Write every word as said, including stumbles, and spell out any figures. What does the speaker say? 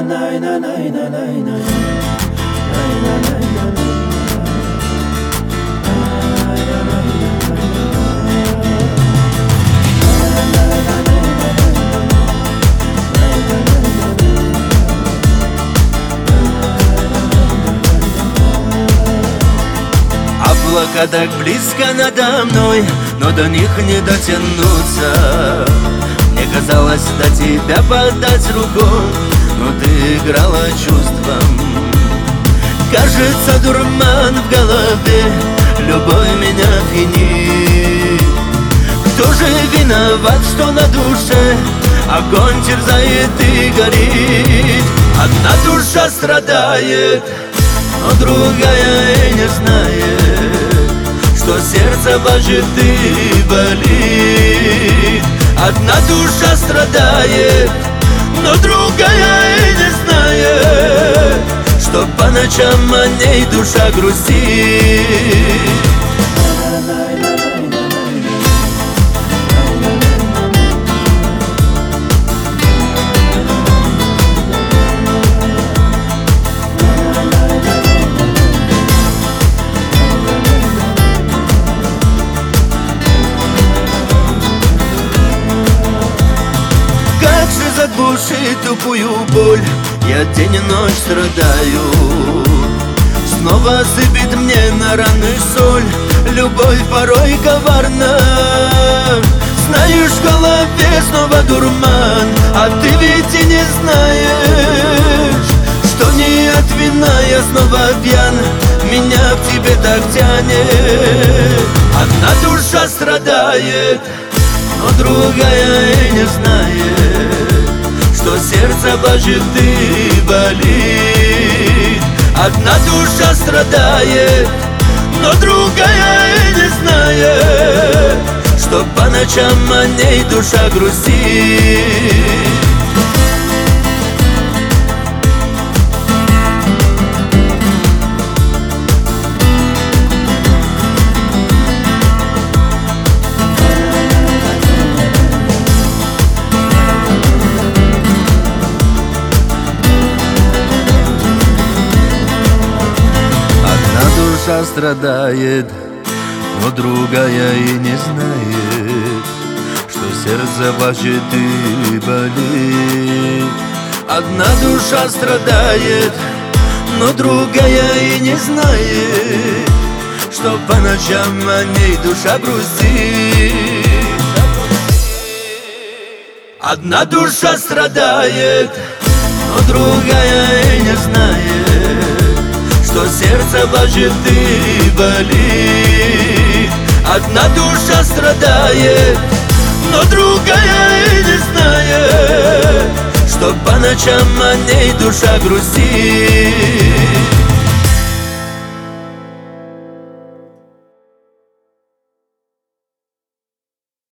Облака так близко надо мной, но до них не дотянуться. Мне казалось до тебя подать руку, но ты играла чувством. Кажется, дурман в голове, любовь меня пьянит. Кто же виноват, что на душе огонь терзает и горит? Одна душа страдает, но другая и не знает, что сердце плачет и болит. Одна душа страдает, но другая и не знает, что по ночам о ней душа грустит. Заглушить тупую боль, я день и ночь страдаю. Снова сыпет мне на раны соль, любовь порой коварна. Знаешь, в голове снова дурман, а ты ведь и не знаешь, что не от вина я снова пьян, меня к тебе так тянет. Одна душа страдает, но другая и не знает, что сердце плачет и болит. Одна душа страдает, но другая и не знает, что по ночам о ней душа грустит. Душа страдает, но другая и не знает, что сердце плачет и болит. Одна душа страдает, но другая и не знает, что по ночам о ней душа грустит. Одна душа страдает, но другая и не знает, что сердце плачет и болит. Одна душа страдает, но другая и не знает, что по ночам о ней душа грустит.